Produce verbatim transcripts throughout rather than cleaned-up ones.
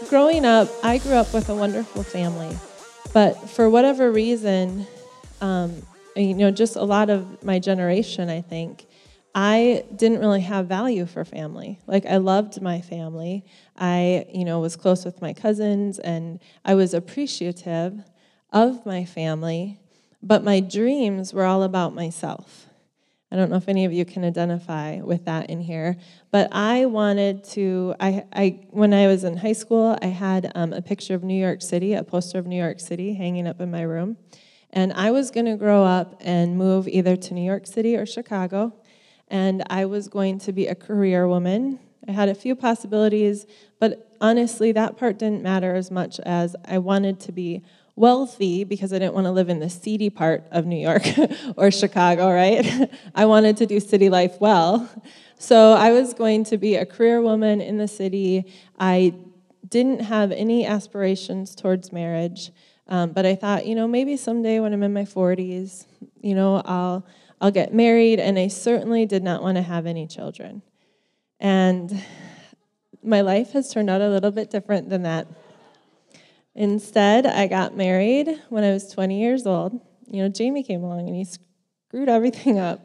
growing up, I grew up with a wonderful family, but for whatever reason, um, you know, just a lot of my generation, I think, I didn't really have value for family. Like, I loved my family. I, you know, was close with my cousins, and I was appreciative of my family, but my dreams were all about myself. I don't know if any of you can identify with that in here, but I wanted to, I, I when I was in high school, I had um, a picture of New York City, a poster of New York City hanging up in my room, and I was going to grow up and move either to New York City or Chicago, and I was going to be a career woman. I had a few possibilities, but honestly, that part didn't matter as much as I wanted to be wealthy because I didn't want to live in the seedy part of New York or Chicago, right? I wanted to do city life well. So I was going to be a career woman in the city. I didn't have any aspirations towards marriage, um, but I thought, you know, maybe someday when I'm in my forties, you know, I'll I'll get married, and I certainly did not want to have any children. And my life has turned out a little bit different than that. Instead, I got married when I was twenty years old. You know, Jamie came along and he screwed everything up.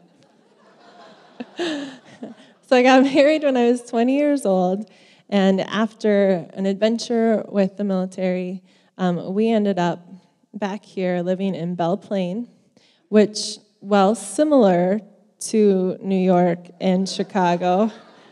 So I got married when I was twenty years old, and after an adventure with the military, um, we ended up back here living in Belle Plaine, which, while similar to New York and Chicago,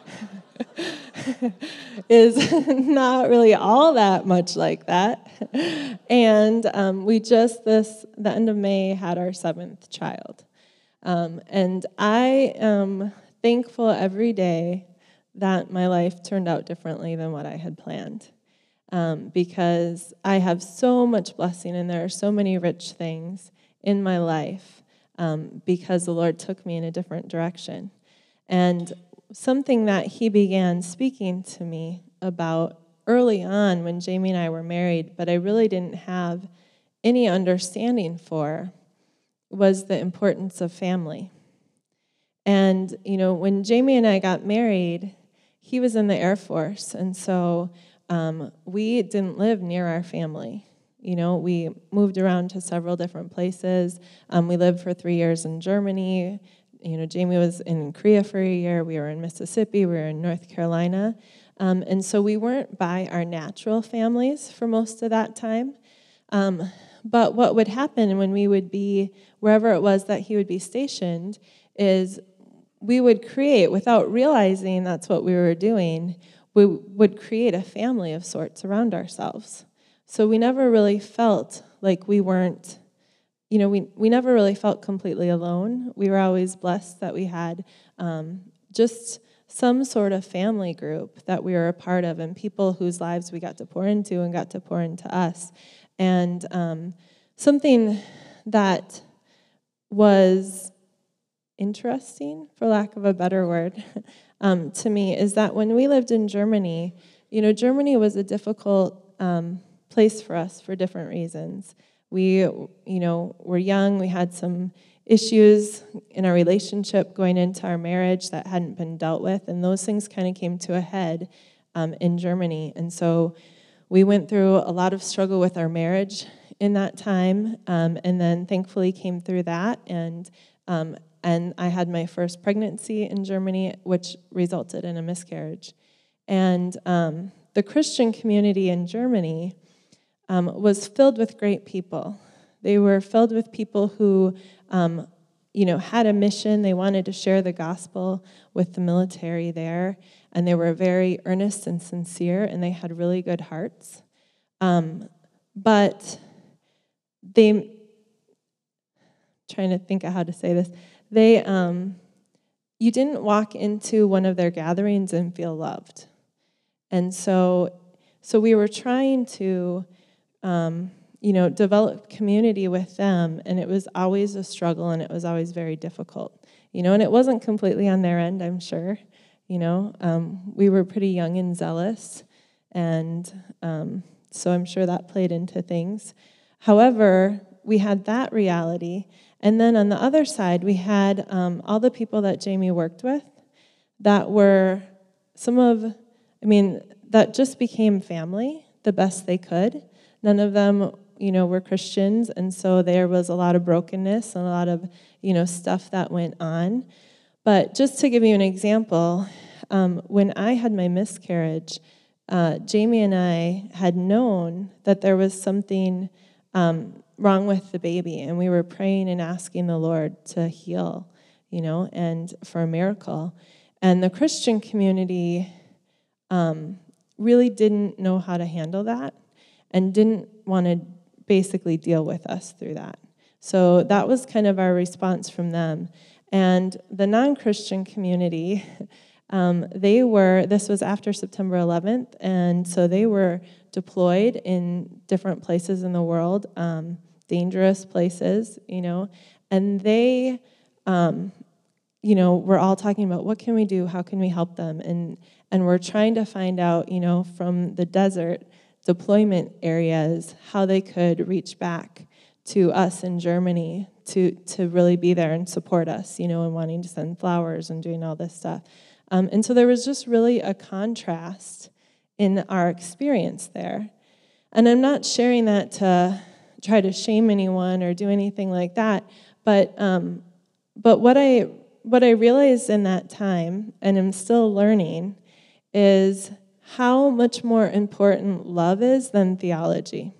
is not really all that much like that. And um, we just, this, the end of May, had our seventh child. Um, and I am thankful every day that my life turned out differently than what I had planned. Um, because I have so much blessing, and there are so many rich things in my life um, because the Lord took me in a different direction. And something that he began speaking to me about early on when Jamie and I were married, but I really didn't have any understanding for, was the importance of family. And, you know, when Jamie and I got married, he was in the Air Force, and so um, we didn't live near our family. You know, we moved around to several different places. Um, we lived for three years in Germany. You know, Jamie was in Korea for a year. We were in Mississippi. We were in North Carolina. Um, and so we weren't by our natural families for most of that time. Um, but what would happen when we would be wherever it was that he would be stationed is we would create, without realizing that's what we were doing, we would create a family of sorts around ourselves. So we never really felt like we weren't You know, we, we never really felt completely alone. We were always blessed that we had um, just some sort of family group that we were a part of, and people whose lives we got to pour into and got to pour into us. And um, something that was interesting, for lack of a better word, um, to me is that when we lived in Germany, you know, Germany was a difficult um, place for us for different reasons. We, you know, were young. We had some issues in our relationship going into our marriage that hadn't been dealt with, and those things kind of came to a head um, in Germany. And so we went through a lot of struggle with our marriage in that time, um, and then thankfully came through that. And um, and I had my first pregnancy in Germany, which resulted in a miscarriage. And um, the Christian community in Germany Um, was filled with great people. They were filled with people who, um, you know, had a mission. They wanted to share the gospel with the military there, and they were very earnest and sincere, and they had really good hearts. Um, but they, trying to think of how to say this, they, um, you didn't walk into one of their gatherings and feel loved. And so, so we were trying to Um, you know, develop community with them, and it was always a struggle, and it was always very difficult, you know, and it wasn't completely on their end, I'm sure, you know. Um, we were pretty young and zealous, and um, so I'm sure that played into things. However, we had that reality, and then on the other side, we had um, all the people that Jamie worked with that were some of, I mean, that just became family. the best they could. None of them, you know, were Christians, and so there was a lot of brokenness and a lot of, you know, stuff that went on. But just to give you an example, um, when I had my miscarriage, uh, Jamie and I had known that there was something um, wrong with the baby, and we were praying and asking the Lord to heal, you know, and for a miracle. And the Christian community um, really didn't know how to handle that and didn't want to basically deal with us through that. So that was kind of our response from them. And the non-Christian community, um, they were, this was after September eleventh, and so they were deployed in different places in the world, um, dangerous places, you know, and they, um, you know, we're all talking about what can we do, how can we help them, and and we're trying to find out, you know, from the desert deployment areas how they could reach back to us in Germany to to really be there and support us, you know, and wanting to send flowers and doing all this stuff. Um, and so there was just really a contrast in our experience there. And I'm not sharing that to try to shame anyone or do anything like that, but um, but what I what I realized in that time, and I'm still learning, is how much more important love is than theology.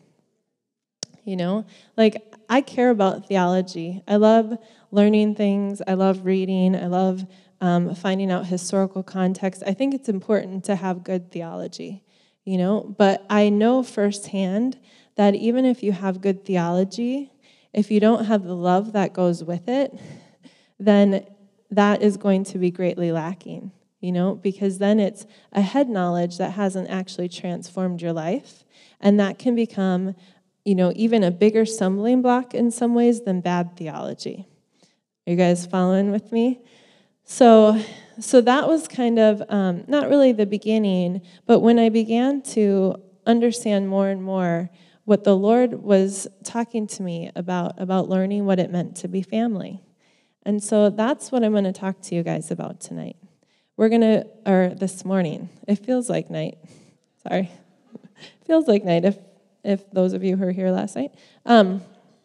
You know, like I care about theology. I love learning things. I love reading. I love um, finding out historical context. I think it's important to have good theology, you know, but I know firsthand that even if you have good theology, if you don't have the love that goes with it, then that is going to be greatly lacking, you know, because then it's a head knowledge that hasn't actually transformed your life, and that can become, you know, even a bigger stumbling block in some ways than bad theology. Are you guys following with me? So, so that was kind of um, not really the beginning, but when I began to understand more and more what the Lord was talking to me about, about learning what it meant to be family. And so that's what I'm going to talk to you guys about tonight. We're going to, or this morning. It feels like night. Sorry. It feels like night if if those of you who were here last night. Um,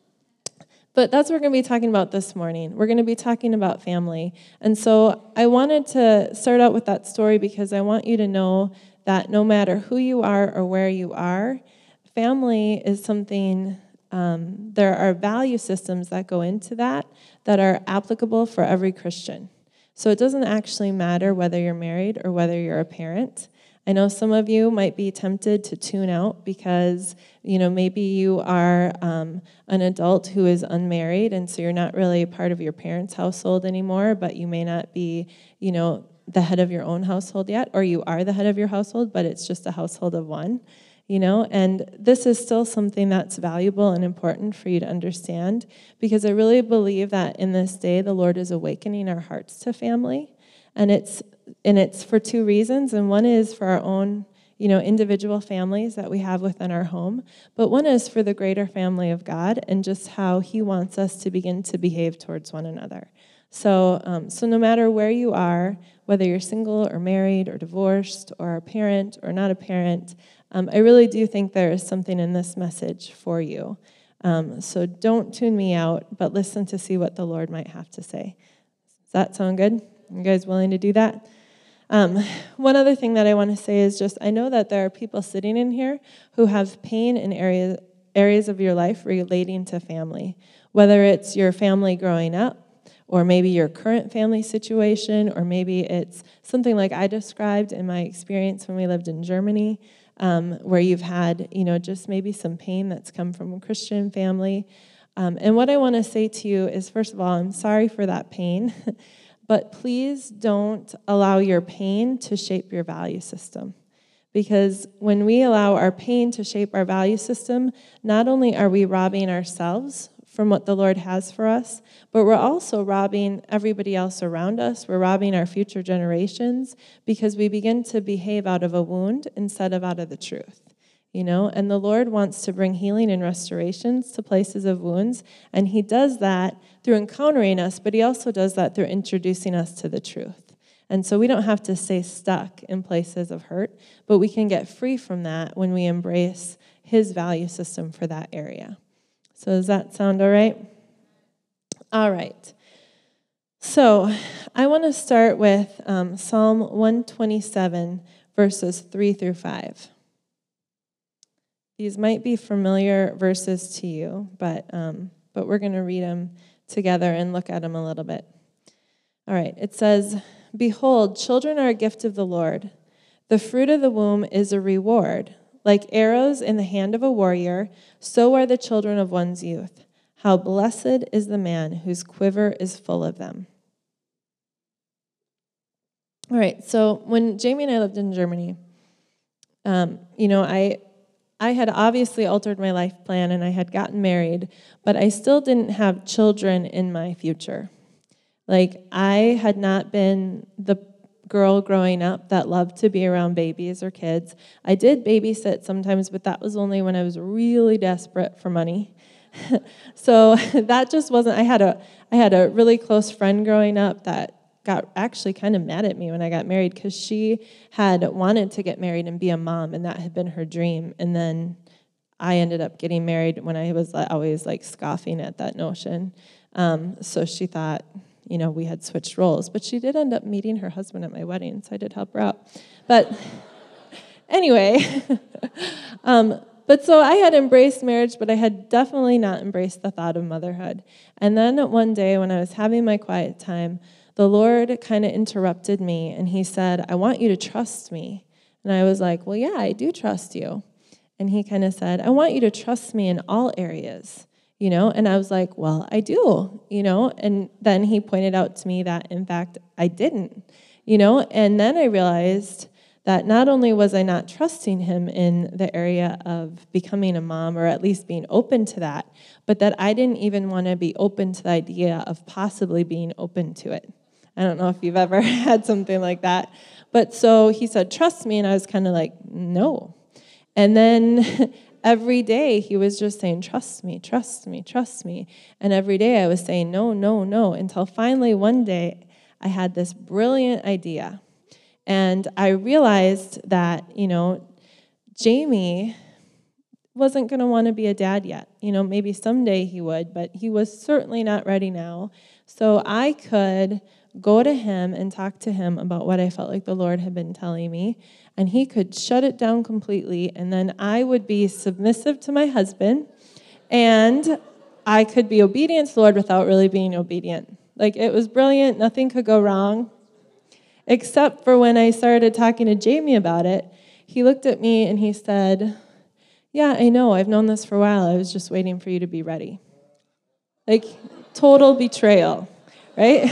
but that's what we're going to be talking about this morning. We're going to be talking about family. And so I wanted to start out with that story because I want you to know that no matter who you are or where you are, family is something, um, there are value systems that go into that that are applicable for every Christian. So it doesn't actually matter whether you're married or whether you're a parent. I know some of you might be tempted to tune out because, you know, maybe you are um, an adult who is unmarried, and so you're not really part of your parents' household anymore, but you may not be, you know, the head of your own household yet, or you are the head of your household, but it's just a household of one, you know, and this is still something that's valuable and important for you to understand, because I really believe that in this day, the Lord is awakening our hearts to family, and it's And it's for two reasons, and one is for our own, you know, individual families that we have within our home, but one is for the greater family of God and just how He wants us to begin to behave towards one another. So, um, so no matter where you are, whether you're single or married or divorced or a parent or not a parent, um, I really do think there is something in this message for you. Um, so don't tune me out, but listen to see what the Lord might have to say. Does that sound good? You guys willing to do that? Um, one other thing that I want to say is just, I know that there are people sitting in here who have pain in areas areas of your life relating to family, whether it's your family growing up, or maybe your current family situation, or maybe it's something like I described in my experience when we lived in Germany, um, where you've had, you know, just maybe some pain that's come from a Christian family. Um, and what I want to say to you is, first of all, I'm sorry for that pain. But please don't allow your pain to shape your value system. Because when we allow our pain to shape our value system, not only are we robbing ourselves from what the Lord has for us, but we're also robbing everybody else around us. We're robbing our future generations because we begin to behave out of a wound instead of out of the truth. You know, and the Lord wants to bring healing and restorations to places of wounds, and He does that through encountering us, but He also does that through introducing us to the truth. And so we don't have to stay stuck in places of hurt, but we can get free from that when we embrace his value system for that area. So does that sound all right? All right. So I want to start with um, Psalm one twenty-seven, verses three through five. These might be familiar verses to you, but um, but we're going to read them together and look at them a little bit. All right, it says, "Behold, children are a gift of the Lord. The fruit of the womb is a reward. Like arrows in the hand of a warrior, so are the children of one's youth. How blessed is the man whose quiver is full of them." All right, so when Jamie and I lived in Germany, um, you know, I I had obviously altered my life plan and I had gotten married, but I still didn't have children in my future. Like, I had not been the girl growing up that loved to be around babies or kids. I did babysit sometimes, but that was only when I was really desperate for money. So that just wasn't, I had a I had a really close friend growing up that got actually kind of mad at me when I got married because she had wanted to get married and be a mom, and that had been her dream. And then I ended up getting married when I was always like scoffing at that notion. Um, so she thought, you know, we had switched roles. But she did end up meeting her husband at my wedding, so I did help her out. But anyway, um, but so I had embraced marriage, but I had definitely not embraced the thought of motherhood. And then one day when I was having my quiet time, the Lord kind of interrupted me, and he said, "I want you to trust me." And I was like, "Well, yeah, I do trust you." And he kind of said, "I want you to trust me in all areas." You know, and I was like, "Well, I do," you know, and then he pointed out to me that, in fact, I didn't, you know, and then I realized that not only was I not trusting him in the area of becoming a mom, or at least being open to that, but that I didn't even want to be open to the idea of possibly being open to it. I don't know if you've ever had something like that. But so he said, "Trust me," and I was kind of like, "No." And then every day he was just saying, "Trust me, trust me, trust me." And every day I was saying, "No, no, no," until finally one day I had this brilliant idea. And I realized that, you know, Jamie wasn't going to want to be a dad yet. You know, maybe someday he would, but he was certainly not ready now. So I could go to him and talk to him about what I felt like the Lord had been telling me, and he could shut it down completely, and then I would be submissive to my husband, and I could be obedient to the Lord without really being obedient. Like, it was brilliant. Nothing could go wrong, except for when I started talking to Jamie about it. He looked at me and he said, "Yeah, I know. I've known this for a while. I was just waiting for you to be ready." Like, total betrayal, right?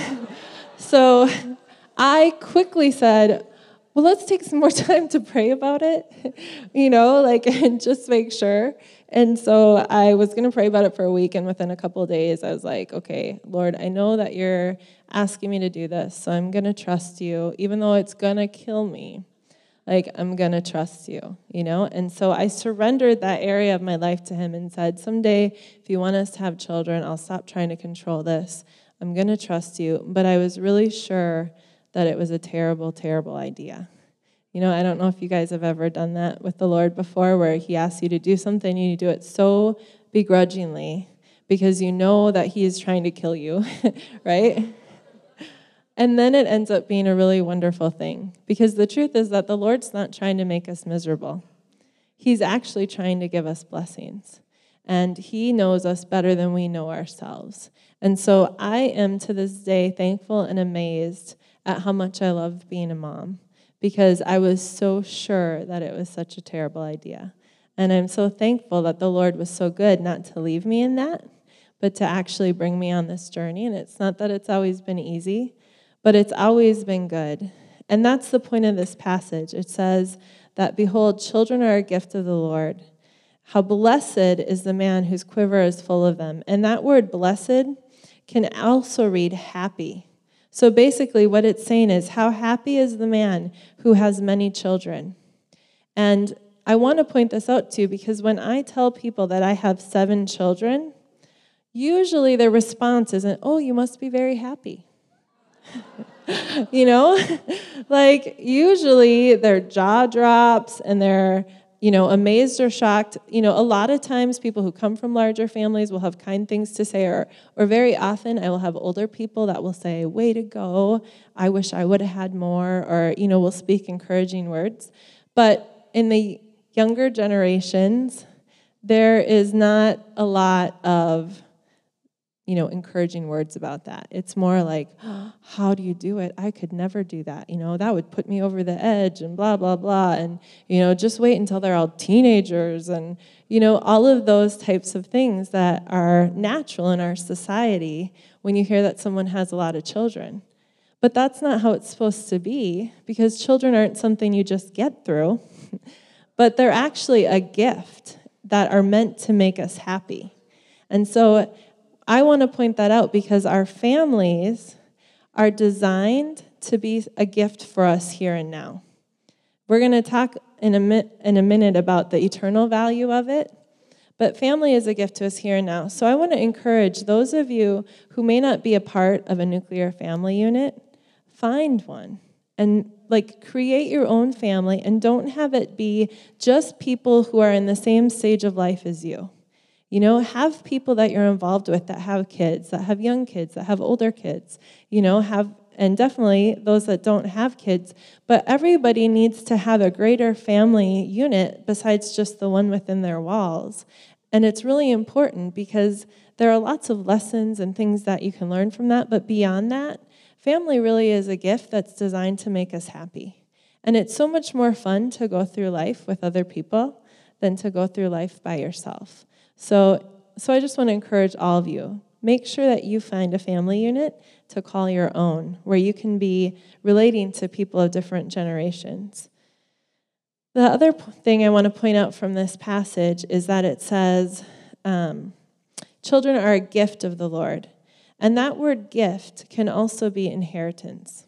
So I quickly said, "Well, let's take some more time to pray about it," you know, like, and just make sure. And so I was going to pray about it for a week, and within a couple of days, I was like, "Okay, Lord, I know that you're asking me to do this, so I'm going to trust you, even though it's going to kill me. Like, I'm going to trust you," you know? And so I surrendered that area of my life to him and said, "Someday, if you want us to have children, I'll stop trying to control this. I'm going to trust you." But I was really sure that it was a terrible, terrible idea. You know, I don't know if you guys have ever done that with the Lord before, where he asks you to do something, you do it so begrudgingly because you know that he is trying to kill you, right? And then it ends up being a really wonderful thing, because the truth is that the Lord's not trying to make us miserable. He's actually trying to give us blessings. And he knows us better than we know ourselves. And so I am to this day thankful and amazed at how much I love being a mom, because I was so sure that it was such a terrible idea. And I'm so thankful that the Lord was so good not to leave me in that, but to actually bring me on this journey. And it's not that it's always been easy, but it's always been good. And that's the point of this passage. It says that, "Behold, children are a gift of the Lord. How blessed is the man whose quiver is full of them." And that word blessed can also read happy. So basically what it's saying is, how happy is the man who has many children? And I want to point this out too, because when I tell people that I have seven children, usually their response isn't, "Oh, you must be very happy." You know? Like, usually their jaw drops and they're, you know, amazed or shocked. You know, a lot of times people who come from larger families will have kind things to say, or, or very often I will have older people that will say, way to go, I wish I would have had more, or, you know, will speak encouraging words. But in the younger generations, there is not a lot of, you know, encouraging words about that. It's more like, oh, how do you do it? I could never do that. You know, that would put me over the edge and blah, blah, blah. And, you know, just wait until they're all teenagers and, you know, all of those types of things that are natural in our society when you hear that someone has a lot of children. But that's not how it's supposed to be, because children aren't something you just get through, but they're actually a gift that are meant to make us happy. And so I want to point that out because our families are designed to be a gift for us here and now. We're going to talk in a, mi- in a minute about the eternal value of it, but family is a gift to us here and now. So I want to encourage those of you who may not be a part of a nuclear family unit, find one and like create your own family, and don't have it be just people who are in the same stage of life as you. You know, have people that you're involved with that have kids, that have young kids, that have older kids, you know, have, and definitely those that don't have kids. But everybody needs to have a greater family unit besides just the one within their walls. And it's really important because there are lots of lessons and things that you can learn from that. But beyond that, family really is a gift that's designed to make us happy. And it's so much more fun to go through life with other people than to go through life by yourself. So, so I just want to encourage all of you, make sure that you find a family unit to call your own, where you can be relating to people of different generations. The other thing I want to point out from this passage is that it says, um, children are a gift of the Lord. And that word gift can also be inheritance.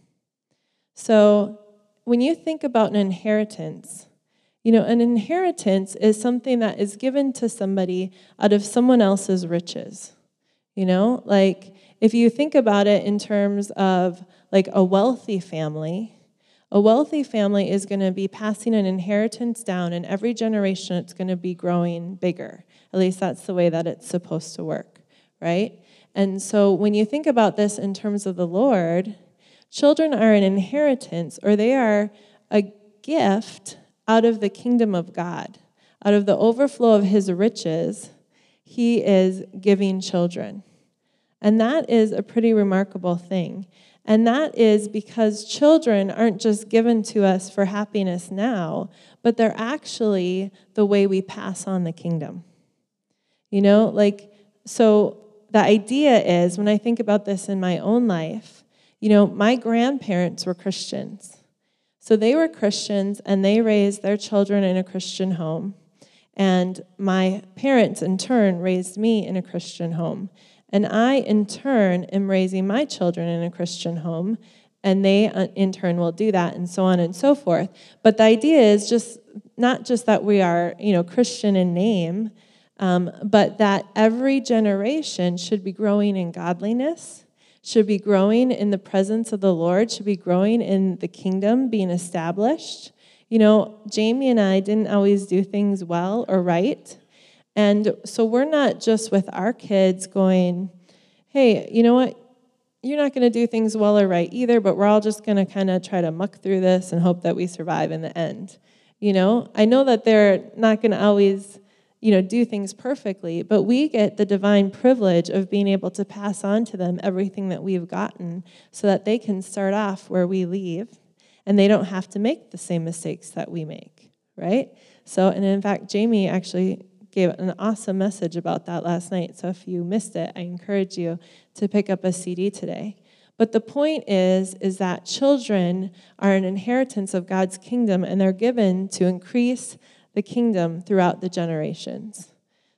So when you think about an inheritance, you know, an inheritance is something that is given to somebody out of someone else's riches. You know, like if you think about it in terms of like a wealthy family, a wealthy family is going to be passing an inheritance down, and every generation it's going to be growing bigger. At least that's the way that it's supposed to work, right? And so when you think about this in terms of the Lord, children are an inheritance, or they are a gift out of the kingdom of God. Out of the overflow of his riches, he is giving children. And that is a pretty remarkable thing. And that is because children aren't just given to us for happiness now, but they're actually the way we pass on the kingdom. You know, like, so the idea is, when I think about this in my own life, you know, my grandparents were Christians. So they were Christians, and they raised their children in a Christian home. And my parents, in turn, raised me in a Christian home. And I, in turn, am raising my children in a Christian home. And they, in turn, will do that, and so on and so forth. But the idea is just not just that we are, you know, Christian in name, um, but that every generation should be growing in godliness, should be growing in the presence of the Lord, should be growing in the kingdom being established. You know, Jamie and I didn't always do things well or right. And so we're not just with our kids going, hey, you know what? You're not going to do things well or right either, but we're all just going to kind of try to muck through this and hope that we survive in the end. You know, I know that they're not going to always, you know, do things perfectly, but we get the divine privilege of being able to pass on to them everything that we've gotten so that they can start off where we leave and they don't have to make the same mistakes that we make, right? So, and in fact, Jamie actually gave an awesome message about that last night. So if you missed it, I encourage you to pick up a C D today. But the point is, is that children are an inheritance of God's kingdom, and they're given to increase the kingdom throughout the generations.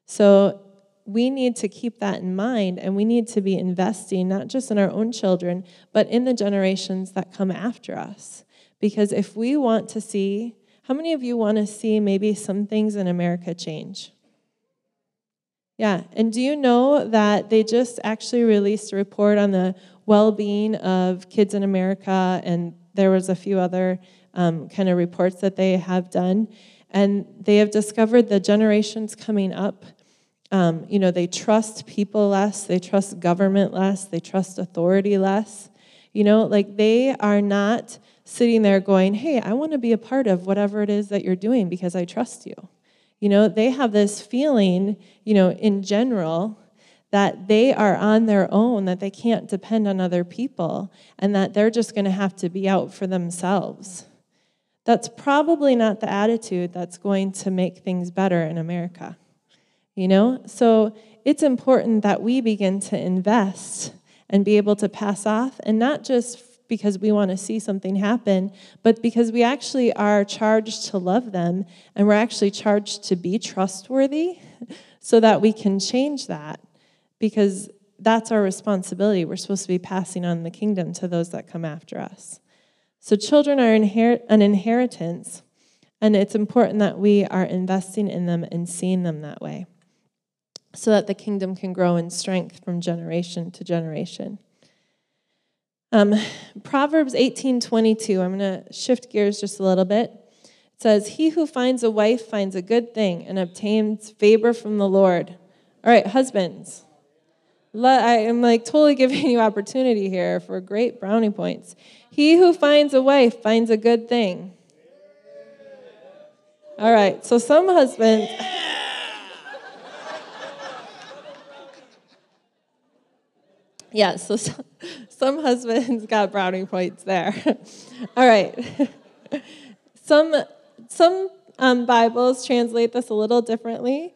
So we need to keep that in mind, and we need to be investing not just in our own children, but in the generations that come after us. Because if we want to see, how many of you want to see maybe some things in America change? Yeah, and do you know that they just actually released a report on the well-being of kids in America, and there was a few other um, kind of reports that they have done, and they have discovered the generations coming up, um, you know, they trust people less, they trust government less, they trust authority less. You know, like they are not sitting there going, hey, I want to be a part of whatever it is that you're doing because I trust you. You know, they have this feeling, you know, in general, that they are on their own, that they can't depend on other people, and that they're just going to have to be out for themselves. That's probably not the attitude that's going to make things better in America. You know, so it's important that we begin to invest and be able to pass off, and not just because we want to see something happen, but because we actually are charged to love them, and we're actually charged to be trustworthy so that we can change that, because that's our responsibility. We're supposed to be passing on the kingdom to those that come after us. So children are inher- an inheritance, and it's important that we are investing in them and seeing them that way, so that the kingdom can grow in strength from generation to generation. Um, Proverbs eighteen twenty-two, I'm going to shift gears just a little bit. It says, he who finds a wife finds a good thing and obtains favor from the Lord. All right, husbands. Let, I am like totally giving you opportunity here for great brownie points. He who finds a wife finds a good thing. All right, so some husbands... Yeah, so some, some husbands got brownie points there. All right. Some some um, Bibles translate this a little differently.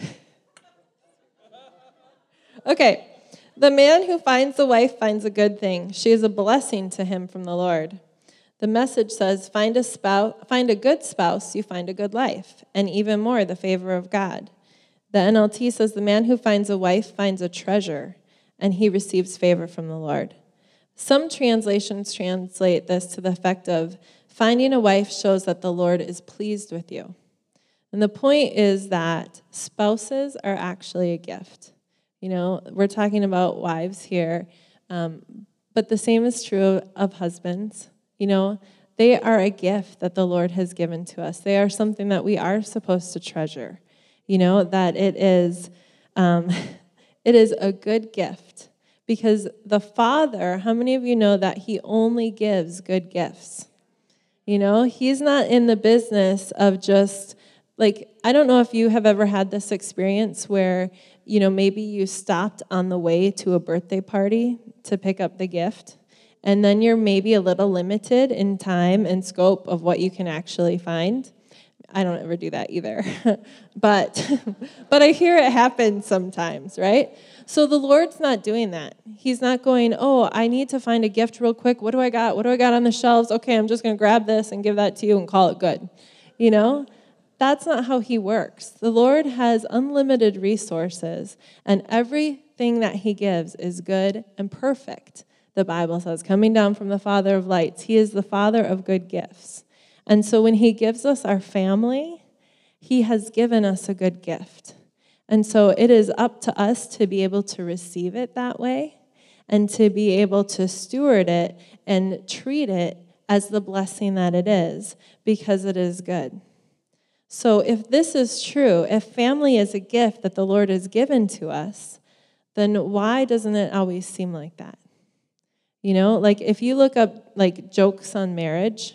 Okay. The man who finds a wife finds a good thing. She is a blessing to him from the Lord. The Message says, find a spouse, find a good spouse, you find a good life, and even more, the favor of God. The N L T says, the man who finds a wife finds a treasure, and he receives favor from the Lord. Some translations translate this to the effect of, finding a wife shows that the Lord is pleased with you. And the point is that spouses are actually a gift. You know, we're talking about wives here, um, but the same is true of husbands. You know, they are a gift that the Lord has given to us. They are something that we are supposed to treasure. You know, that it is... Um, It is a good gift, because the Father, how many of you know that he only gives good gifts? You know, he's not in the business of just, like, I don't know if you have ever had this experience where, you know, maybe you stopped on the way to a birthday party to pick up the gift, and then you're maybe a little limited in time and scope of what you can actually find. I don't ever do that either. but but I hear it happen sometimes, right? So the Lord's not doing that. He's not going, oh, I need to find a gift real quick. What do I got? What do I got on the shelves? Okay, I'm just going to grab this and give that to you and call it good. You know? That's not how he works. The Lord has unlimited resources, and everything that he gives is good and perfect. The Bible says, coming down from the Father of lights. He is the Father of good gifts. And so when he gives us our family, he has given us a good gift. And so it is up to us to be able to receive it that way and to be able to steward it and treat it as the blessing that it is, because it is good. So if this is true, if family is a gift that the Lord has given to us, then why doesn't it always seem like that? You know, like if you look up like jokes on marriage,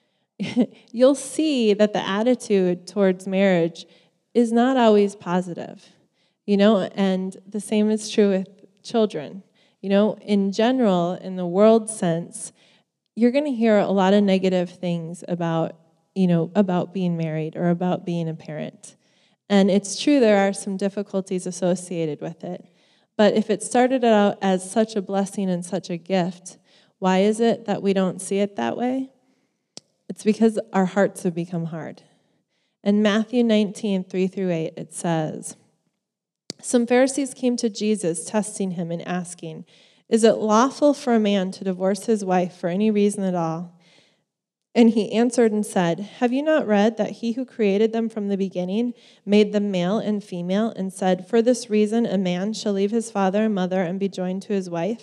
you'll see that the attitude towards marriage is not always positive, you know, and the same is true with children. You know, in general, in the world sense, you're going to hear a lot of negative things about, you know, about being married or about being a parent. And it's true there are some difficulties associated with it. But if it started out as such a blessing and such a gift, why is it that we don't see it that way? It's because our hearts have become hard. In Matthew nineteen, three through eight, it says, some Pharisees came to Jesus, testing him and asking, is it lawful for a man to divorce his wife for any reason at all? And he answered and said, have you not read that he who created them from the beginning made them male and female, and said, for this reason a man shall leave his father and mother and be joined to his wife,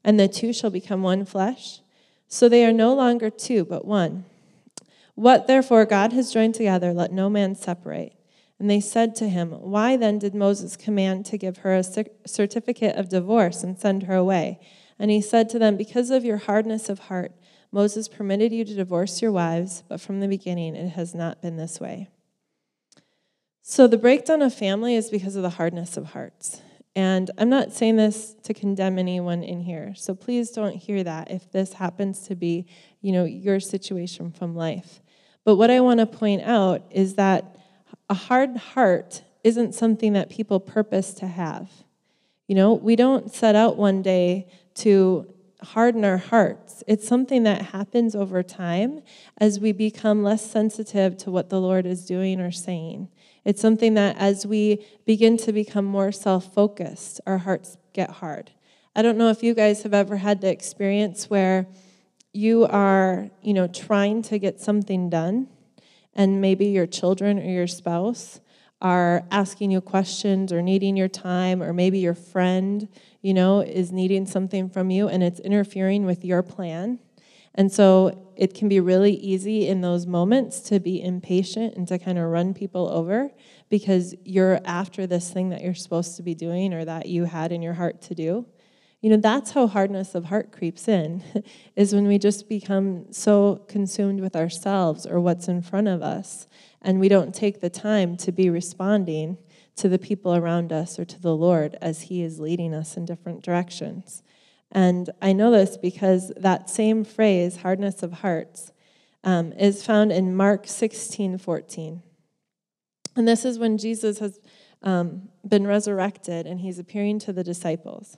and the two shall become one flesh. So they are no longer two, but one. What therefore God has joined together, let no man separate. And they said to him, Why then did Moses command to give her a certificate of divorce and send her away? And he said to them, Because of your hardness of heart, Moses permitted you to divorce your wives, but from the beginning it has not been this way. So the breakdown of family is because of the hardness of hearts. And I'm not saying this to condemn anyone in here, so please don't hear that if this happens to be, you know, your situation from life. But what I want to point out is that a hard heart isn't something that people purpose to have. You know, we don't set out one day to harden our hearts. It's something that happens over time as we become less sensitive to what the Lord is doing or saying. It's something that as we begin to become more self-focused, our hearts get hard. I don't know if you guys have ever had the experience where you are, you know, trying to get something done, and maybe your children or your spouse are asking you questions or needing your time, or maybe your friend, you know, is needing something from you, and it's interfering with your plan. And so it can be really easy in those moments to be impatient and to kind of run people over because you're after this thing that you're supposed to be doing or that you had in your heart to do. You know, that's how hardness of heart creeps in, is when we just become so consumed with ourselves or what's in front of us, and we don't take the time to be responding to the people around us or to the Lord as He is leading us in different directions. And I know this because that same phrase, hardness of hearts, um, is found in Mark sixteen fourteen. And this is when Jesus has um, been resurrected and He's appearing to the disciples.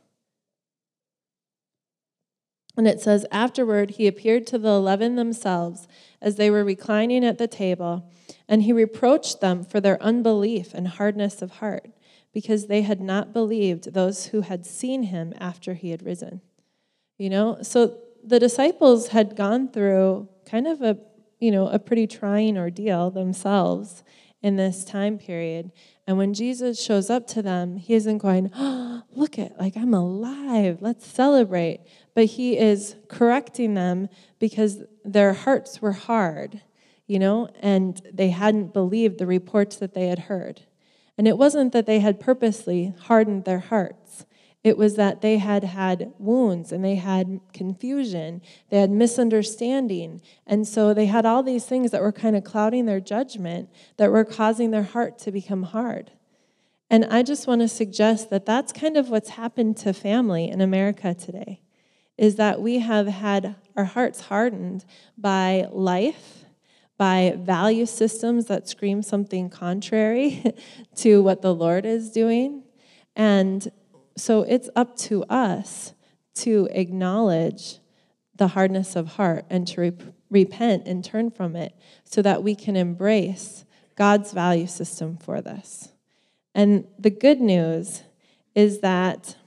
And it says, Afterward, He appeared to the eleven themselves as they were reclining at the table, and He reproached them for their unbelief and hardness of heart, because they had not believed those who had seen Him after He had risen. You know, so the disciples had gone through kind of a, you know, a pretty trying ordeal themselves in this time period. And when Jesus shows up to them, He isn't going, oh, look at, like, I'm alive, let's celebrate. But He is correcting them because their hearts were hard, you know, and they hadn't believed the reports that they had heard. And it wasn't that they had purposely hardened their hearts. It was that they had had wounds and they had confusion, they had misunderstanding, and so they had all these things that were kind of clouding their judgment, that were causing their heart to become hard. And I just want to suggest that that's kind of what's happened to family in America today, is that we have had our hearts hardened by life, by value systems that scream something contrary to what the Lord is doing, and so it's up to us to acknowledge the hardness of heart and to re- repent and turn from it so that we can embrace God's value system for this. And the good news is that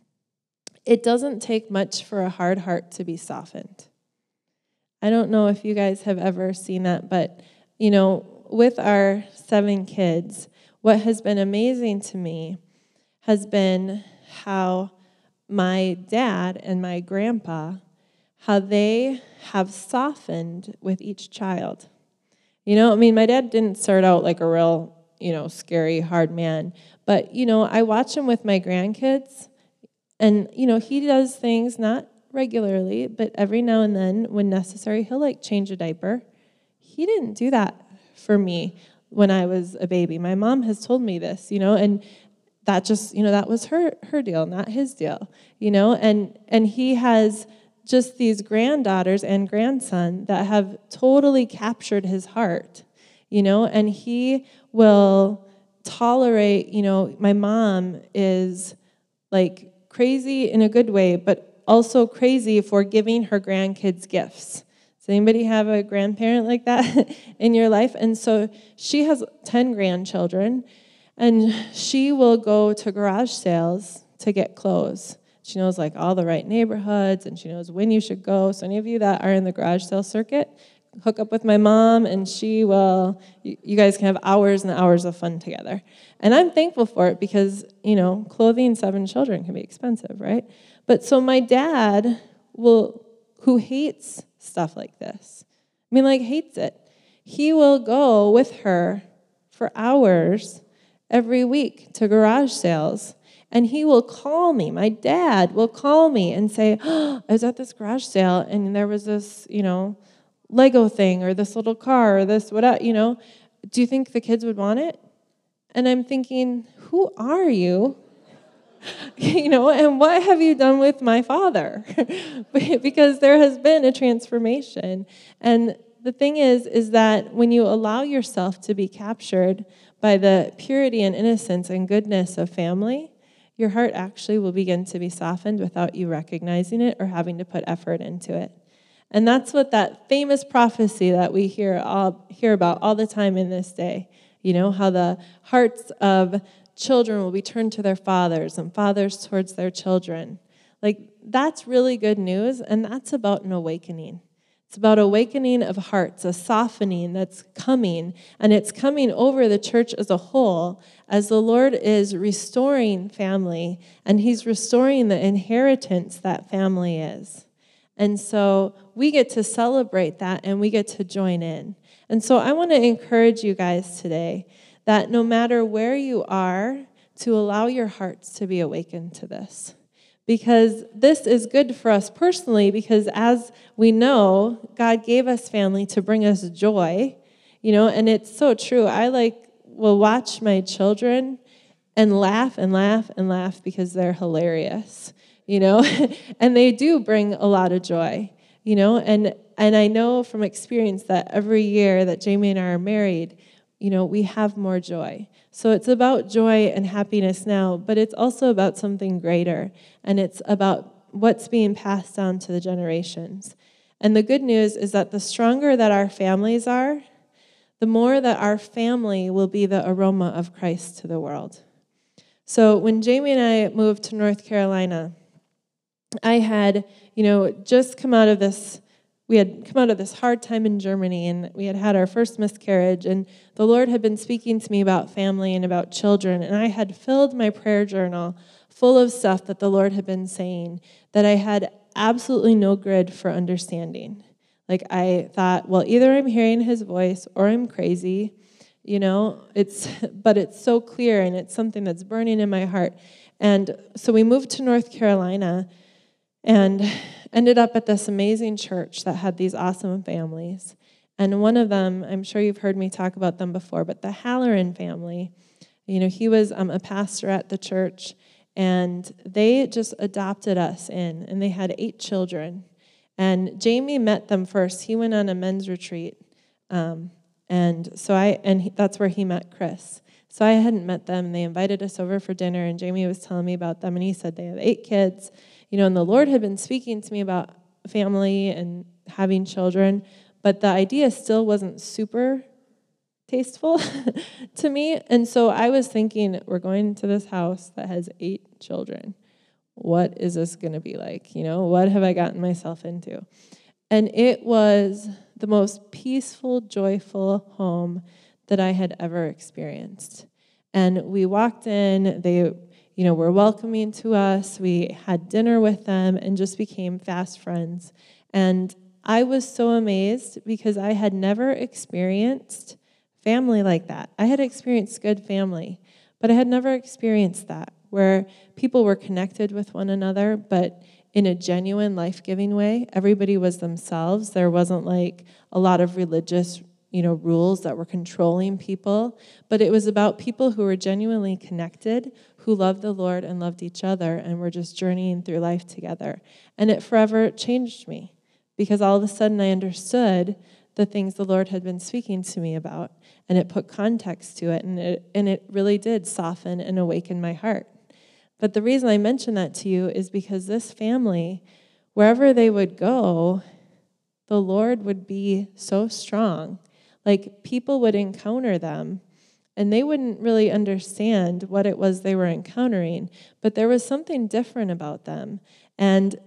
it doesn't take much for a hard heart to be softened. I don't know if you guys have ever seen that, but, you know, with our seven kids, what has been amazing to me has been how my dad and my grandpa, how they have softened with each child. You know, I mean, my dad didn't start out like a real, you know, scary, hard man. But, you know, I watch him with my grandkids, and, you know, he does things not regularly, but every now and then when necessary, he'll, like, change a diaper. He didn't do that for me when I was a baby. My mom has told me this, you know, and that just, you know, that was her her deal, not his deal, you know, and and he has just these granddaughters and grandson that have totally captured his heart, you know, and he will tolerate, you know, my mom is like crazy in a good way, but also crazy for giving her grandkids gifts. Does anybody have a grandparent like that in your life? And so she has ten grandchildren, and she will go to garage sales to get clothes. She knows like all the right neighborhoods, and she knows when you should go. So any of you that are in the garage sale circuit, hook up with my mom, and she will, you, you guys can have hours and hours of fun together. And I'm thankful for it because, you know, clothing seven children can be expensive, right? But so my dad will, who hates stuff like this, I mean, like, hates it, he will go with her for hours every week to garage sales. And he will call me, my dad will call me and say, oh, I was at this garage sale and there was this, you know, Lego thing or this little car or this whatever, you know, do you think the kids would want it? And I'm thinking, who are you? You know, and what have you done with my father? Because there has been a transformation. And the thing is, is that when you allow yourself to be captured by the purity and innocence and goodness of family, your heart actually will begin to be softened without you recognizing it or having to put effort into it. And that's what that famous prophecy that we hear all hear about all the time in this day, you know, how the hearts of children will be turned to their fathers and fathers towards their children. Like, that's really good news, and that's about an awakening. It's about awakening of hearts, a softening that's coming, and it's coming over the church as a whole as the Lord is restoring family, and he's restoring the inheritance that family is. And so we get to celebrate that, and we get to join in. And so I want to encourage you guys today that no matter where you are, to allow your hearts to be awakened to this. Because this is good for us personally, because as we know, God gave us family to bring us joy, you know, and it's so true. I like will watch my children and laugh and laugh and laugh because they're hilarious, you know, and they do bring a lot of joy, you know, and and I know from experience that every year that Jamie and I are married, you know, we have more joy. So it's about joy and happiness now, but it's also about something greater, and it's about what's being passed down to the generations. And the good news is that the stronger that our families are, the more that our family will be the aroma of Christ to the world. So when Jamie and I moved to North Carolina, I had, you know, just come out of this We had come out of this hard time in Germany, and we had had our first miscarriage, and the Lord had been speaking to me about family and about children, and I had filled my prayer journal full of stuff that the Lord had been saying that I had absolutely no grid for understanding. Like, I thought, well, either I'm hearing his voice or I'm crazy, you know, it's but it's so clear, and it's something that's burning in my heart. And so we moved to North Carolina, and ended up at this amazing church that had these awesome families. And one of them, I'm sure you've heard me talk about them before, but the Halloran family, you know, he was um, a pastor at the church, and they just adopted us in, and they had eight children. And Jamie met them first. He went on a men's retreat, um, and so I, and he, that's where he met Chris. So I hadn't met them, and they invited us over for dinner, and Jamie was telling me about them, and he said they have eight kids. You know, and the Lord had been speaking to me about family and having children, but the idea still wasn't super tasteful to me. And so I was thinking, we're going to this house that has eight children. What is this going to be like? You know, what have I gotten myself into? And it was the most peaceful, joyful home that I had ever experienced. And we walked in, they you know, were welcoming to us. We had dinner with them and just became fast friends. And I was so amazed because I had never experienced family like that. I had experienced good family, but I had never experienced that, where people were connected with one another, but in a genuine, life-giving way. Everybody was themselves. There wasn't like a lot of religious, you know, rules that were controlling people, but it was about people who were genuinely connected, who loved the Lord and loved each other, and were just journeying through life together. And it forever changed me, because all of a sudden I understood the things the Lord had been speaking to me about, and it put context to it, and it, and it really did soften and awaken my heart. But the reason I mention that to you is because this family, wherever they would go, the Lord would be so strong. Like, people would encounter them, and they wouldn't really understand what it was they were encountering, but there was something different about them. And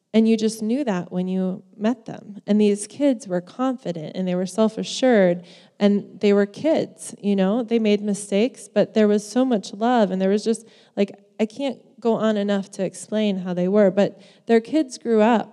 And you just knew that when you met them. And these kids were confident and they were self-assured and they were kids, you know, they made mistakes, but there was so much love and there was just like, I can't go on enough to explain how they were, but their kids grew up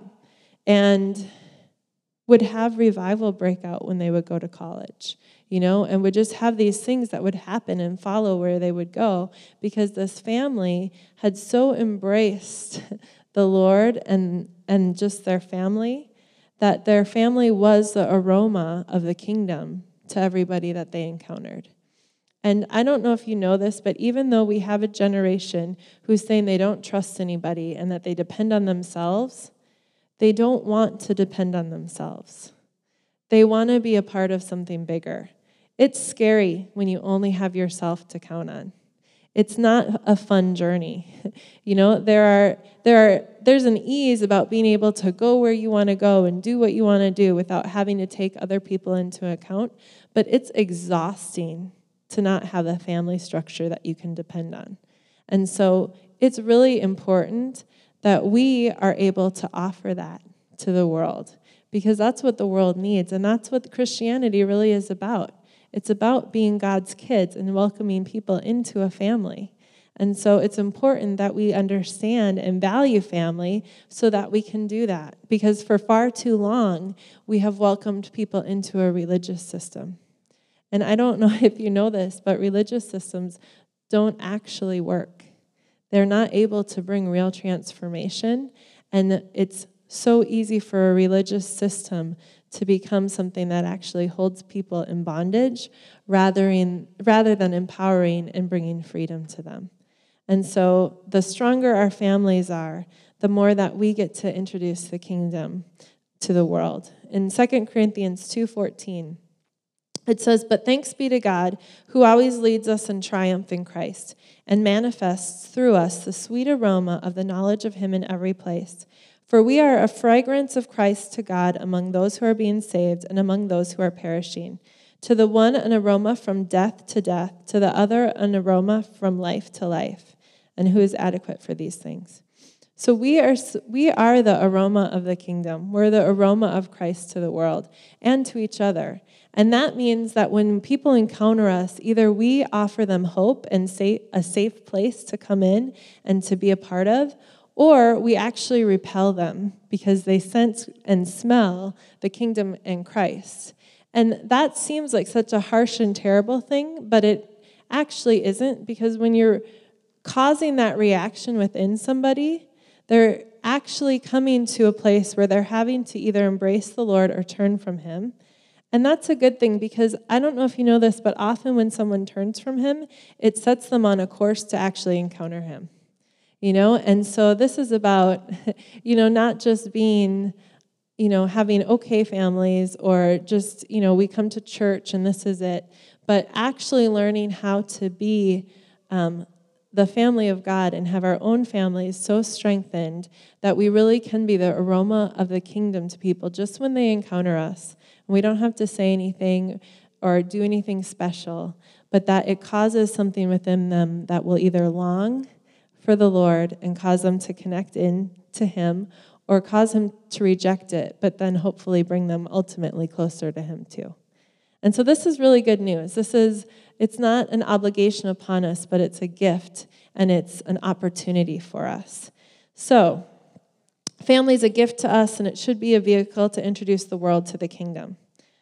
and would have revival break out when they would go to college, you know, and would just have these things that would happen and follow where they would go because this family had so embraced the Lord and, and just their family, that their family was the aroma of the kingdom to everybody that they encountered. And I don't know if you know this, but even though we have a generation who's saying they don't trust anybody and that they depend on themselves, they don't want to depend on themselves. They want to be a part of something bigger. It's scary when you only have yourself to count on. It's not a fun journey. You know, there are there are there's an ease about being able to go where you want to go and do what you want to do without having to take other people into account, but it's exhausting to not have a family structure that you can depend on. And so it's really important that we are able to offer that to the world because that's what the world needs, and that's what Christianity really is about. It's about being God's kids and welcoming people into a family. And so it's important that we understand and value family so that we can do that. Because for far too long, we have welcomed people into a religious system. And I don't know if you know this, but religious systems don't actually work. They're not able to bring real transformation. And it's so easy for a religious system to become something that actually holds people in bondage rather, in, rather than empowering and bringing freedom to them. And so the stronger our families are, the more that we get to introduce the kingdom to the world. In Second Corinthians two fourteen, it says, "But thanks be to God, who always leads us in triumph in Christ, and manifests through us the sweet aroma of the knowledge of him in every place. For we are a fragrance of Christ to God among those who are being saved and among those who are perishing. To the one an aroma from death to death, to the other an aroma from life to life. And who is adequate for these things?" So we are we are the aroma of the kingdom. We're the aroma of Christ to the world and to each other. And that means that when people encounter us, either we offer them hope and say a safe place to come in and to be a part of, or we actually repel them because they sense and smell the kingdom and Christ. And that seems like such a harsh and terrible thing, but it actually isn't, because when you're causing that reaction within somebody, they're actually coming to a place where they're having to either embrace the Lord or turn from him. And that's a good thing, because I don't know if you know this, but often when someone turns from him, it sets them on a course to actually encounter him. You know, and so this is about, you know, not just being, you know, having okay families or just, you know, we come to church and this is it, but actually learning how to be um, the family of God and have our own families so strengthened that we really can be the aroma of the kingdom to people just when they encounter us. And we don't have to say anything or do anything special, but that it causes something within them that will either long for the Lord and cause them to connect in to him, or cause him to reject it, but then hopefully bring them ultimately closer to him too. And so this is really good news. This is, it's not an obligation upon us, but it's a gift and it's an opportunity for us. So, family is a gift to us, and it should be a vehicle to introduce the world to the kingdom.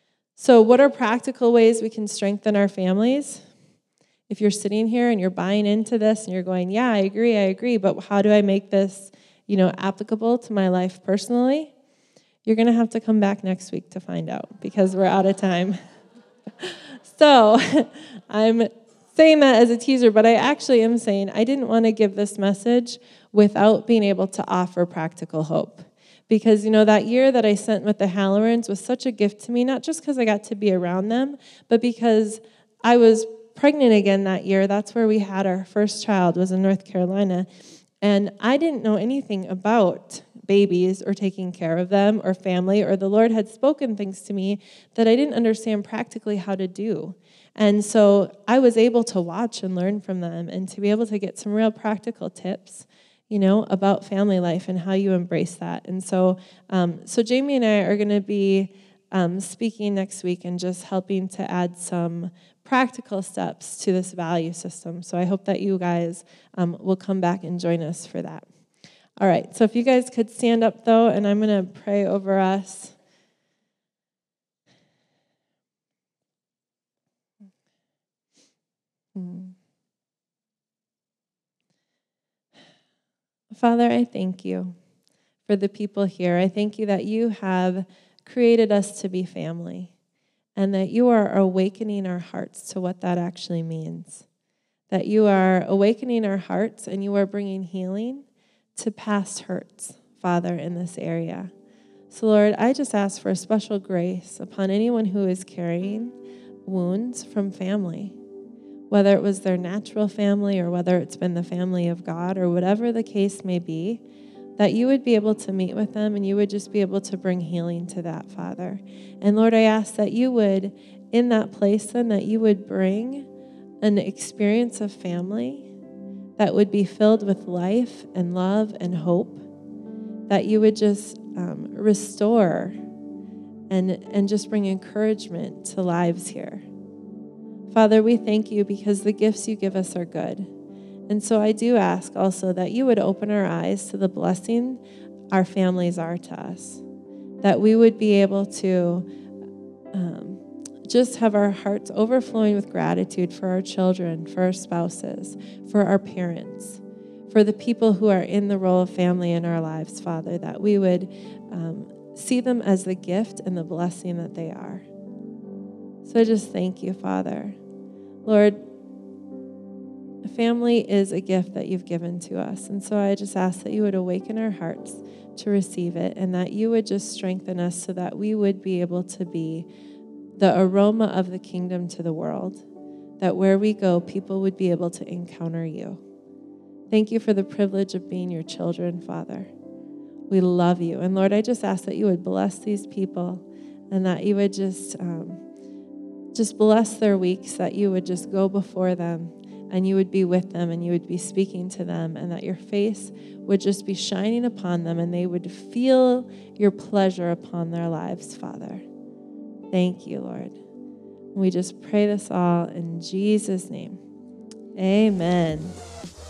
So what are practical ways we can strengthen our families? If you're sitting here and you're buying into this and you're going, yeah, I agree, I agree, but how do I make this, you know, applicable to my life personally? You're going to have to come back next week to find out, because we're out of time. So I'm saying that as a teaser, but I actually am saying I didn't want to give this message without being able to offer practical hope. Because, you know, that year that I spent with the Hallorans was such a gift to me, not just because I got to be around them, but because I was pregnant again that year. That's where we had our first child, was in North Carolina. And I didn't know anything about babies or taking care of them or family, or the Lord had spoken things to me that I didn't understand practically how to do. And so I was able to watch and learn from them and to be able to get some real practical tips. you know, about family life and how you embrace that. And so, um, so Jamie and I are going to be um, speaking next week and just helping to add some practical steps to this value system. So I hope that you guys um, will come back and join us for that. All right, so if you guys could stand up, though, and I'm going to pray over us. Hmm. Father, I thank you for the people here. I thank you that you have created us to be family and that you are awakening our hearts to what that actually means. That you are awakening our hearts and you are bringing healing to past hurts, Father, in this area. So, Lord, I just ask for a special grace upon anyone who is carrying wounds from family, whether it was their natural family or whether it's been the family of God or whatever the case may be, that you would be able to meet with them and you would just be able to bring healing to that, Father. And Lord, I ask that you would, in that place then, that you would bring an experience of family that would be filled with life and love and hope, that you would just um, restore and, and just bring encouragement to lives here. Father, we thank you because the gifts you give us are good. And so I do ask also that you would open our eyes to the blessing our families are to us, that we would be able to um, just have our hearts overflowing with gratitude for our children, for our spouses, for our parents, for the people who are in the role of family in our lives, Father, that we would um, see them as the gift and the blessing that they are. So I just thank you, Father. Lord, family is a gift that you've given to us. And so I just ask that you would awaken our hearts to receive it and that you would just strengthen us so that we would be able to be the aroma of the kingdom to the world, that where we go, people would be able to encounter you. Thank you for the privilege of being your children, Father. We love you. And Lord, I just ask that you would bless these people and that you would just, um, just bless their weeks, that you would just go before them and you would be with them and you would be speaking to them and that your face would just be shining upon them and they would feel your pleasure upon their lives, Father. Thank you, Lord. We just pray this all in Jesus' name. Amen.